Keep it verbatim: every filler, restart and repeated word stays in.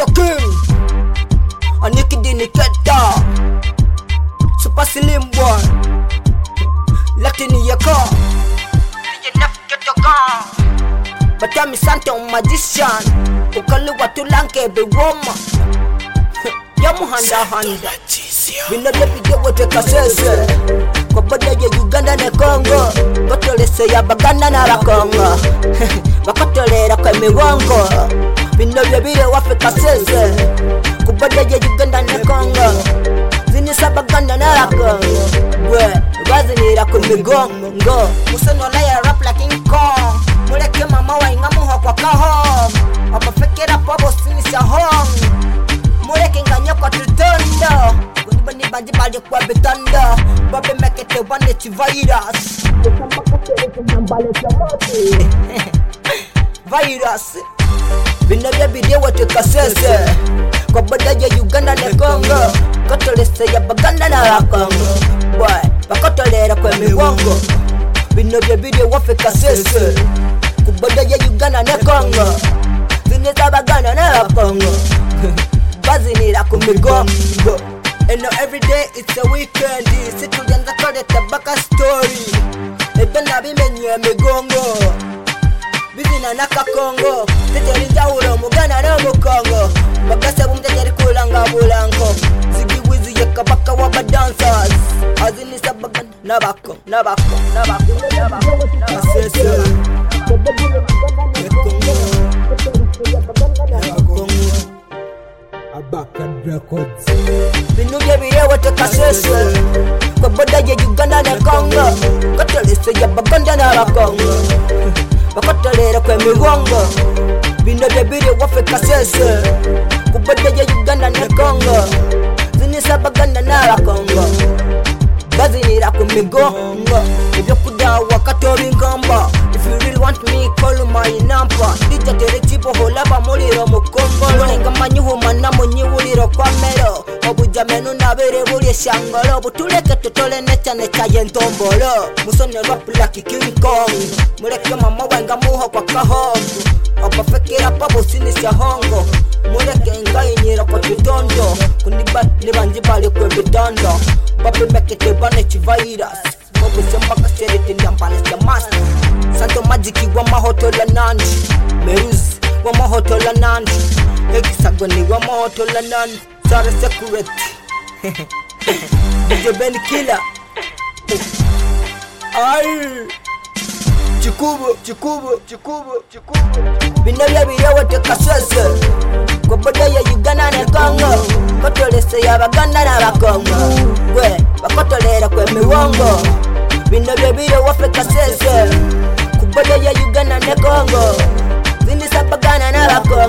Ghetto King Aniki Dini Keta Super Slim Boy Lakini yako D J Nef Ghetto Gang Batami Sante on Magician Ukalu watu lanke bewoma Yamu handa handa Bina depide wote kasese Kwa bada ya Uganda na Congo Kotolese ya Baganda na la Congo Bakotolera kwa miwango Bina depide wafe kasese Kwa bada ya Uganda na Congo Zinisa Baganda na la Congo Bwe, wazinira kwa migongo Musono la ya rap like King Kong Muleke mama wa ingamuha kwa kahong Abafekera pabo sinisa hong Muleke nganya kwa tutondo Kuniba ni banji bali kwa betanda Babe mekete wane chi virus Virus Binabia bide wate kasese Kwa bada ya Uganda na Congo Kotolese ya Baganda na la Congo Boy, bakotolera kwa miwango Binabia bide wafe kasese Kwa bada ya Uganda na Congo Zineza Baganda na la Congo Bazinira kumigongo And now every day it's a weekend Situ janza kode tabaka story Ebe na bimenye migongo Bizina naka Congo Teteri jauro mugana na mukongo Bagase bumteteri kulanga bulanko Zigi wizi yeka baka waba dancers Azini sabagan nabako, nabako, nabako, nabako, nabako Abakan Records Binuge biye wate kasese Kwa boda ya Uganda na Congo Kotolese ya Baganda na la Congo Bakotolera kwa miwango Binuge biye wafe kasese Kwa boda ya Uganda na Congo Zinisa Baganda na la Congo Bazinira kwa migongo Ibyo kudawa katobi ngamba If you really want me call my number Dija tere chipo holaba muliro mukongo Mwenga manyuhu mana munyiwuliro kwa mero Obuja menu nabere buli shangolo Butuleke tutole necha necha yentombolo Musone rap like King Kong Muleke mama wenga muho kwa kahongo Abafekera pabo sinisya hongo Muleke ingai nyira kwa tutondo Kuniba nibanji bali kwe bidondo Babe mekete bane chi virus Bobo sembaka serete ndambale ya master Santo Magiki wa mahotola nandi Meruzi wa mahotola nandi Hekisagoni wa mahotola nandi Sare security D J Ben Killer Ay Chikubo, chikubo, chikubo, chikubo Binabia biye wate kasese Kwa boda ya Uganda na Congo Kotolese ya Baganda na la Congo Bwe, bakotolera kwa miwango Binabia biye wafe kasese Kwa boda ya Uganda na Congo Zinisa Baganda na la Congo